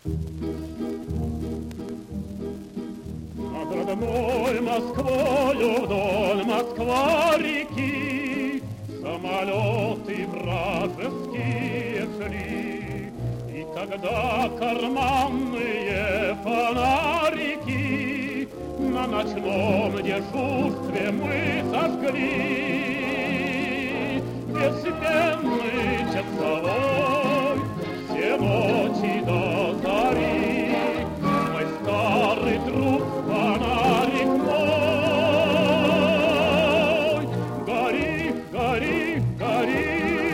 Над родной Москвою вдоль Москва-реки самолеты вражеские шли. И когда карманные фонарики на ночном дежурстве мы зажгли, бессменный часовой все ночи до зари, мой старый друг, фонарик мой, гори, гори, гори.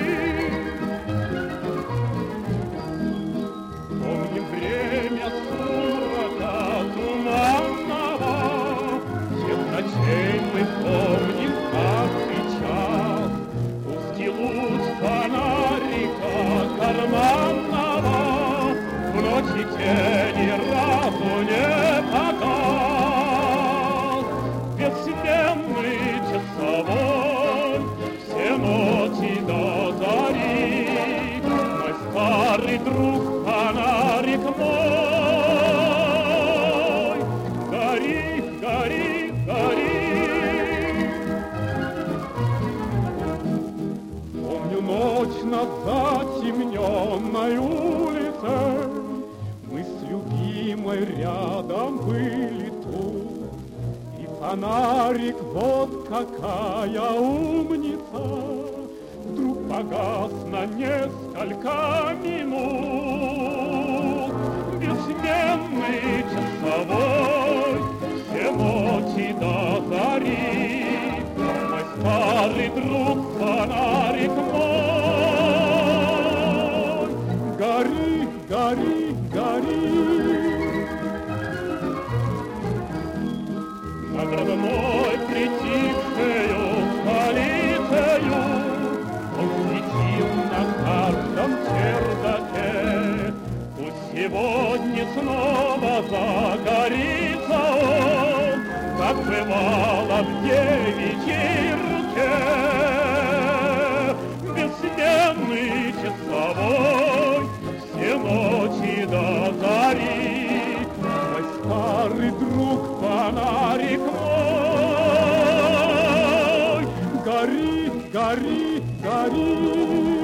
Помним время сумрака туманного, всех ночей мы помним, как сейчас узкий луч фонарика карманного в ночи тени разу не погас. Бессменный часовой все ночи до зари, мой старый друг, фонарик мой, гори, гори, гори. Помню ночь над затемненной улицей, мы с любимой рядом были тут, и фонарик, вот какая умница, вдруг погас на несколько минут. Бессменный часовой все ночи до зари, мой старый друг, фонарик мой, гори, гори, гори. Над родной притихшею столицею он светил на каждом чердаке. Пусть сегодня снова загорится он, как бывало в девичьей руке. Бессменный часовой все ночи до зари, мой старый друг, фонарик мой, гори, гори, гори.